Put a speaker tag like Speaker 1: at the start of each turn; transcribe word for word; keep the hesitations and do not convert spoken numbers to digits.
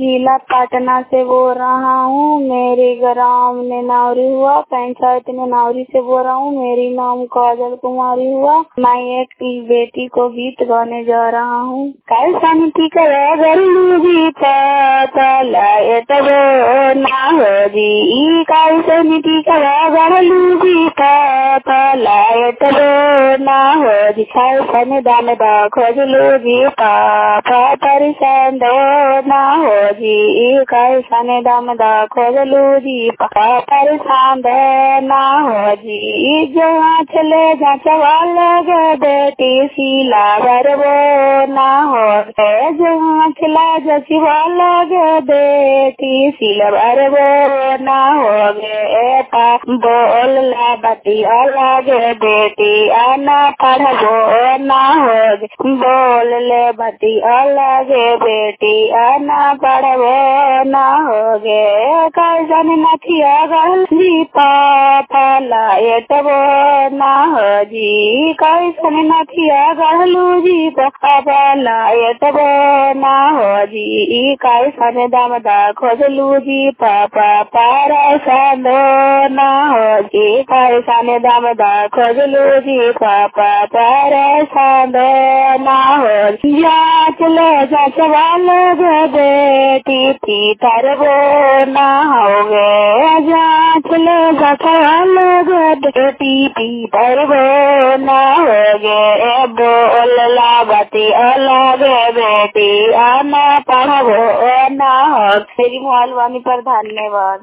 Speaker 1: जिला पटना से बोल रहा हूँ। मेरे ग्राम नेनावरी हुआ, पंचायत नेनावरी से बोल रहा हूँ। मेरी नाम काजल कुमारी हुआ। मैं एक बेटी को गीत गाने जा रहा हूँ। कैसा नीति करे गरीबी जी लायत ना हो जी, कैसे नीति करे गरीबी लायत ना हो जी, कैसे दान दा खोज लो जी पापा परेशान दो ना हो जी, कैसे दाम दा खोज लो जी पापा परेशान दो ना हो जी, जहाँ चले जा चवाल गे बेटी सीला भरबो ना हो गे, जहाँ चला जा चवाल गे बेटी सीला भरबो ना हो गे, पा बोल ला बती अलगे बेटी आना पढ़बो ना हो गे, बोल ले बती अलगे बेटी आना पढ़बो ना हो गे, कैसन नथिया गल जी पापा लायतबो ना हो जी, कैसन नथिया गलू जी पापा लायतबो ना हो जी, कैसन दाम दा खोजलू जी पापा परेशान ना हो जी, कैसन दाम दा खोजलू जी पापा परेशान ना हो जी, जांच ले जांच वाले बेटी थी तरबो ना हो गे, जांच ले जांच वाले बेटी थी तरबो ना हो गे, बोल ला बती अलग बेटी आना पढ़बो ना हो। मेरी मोहलवानी पर धन्यवाद।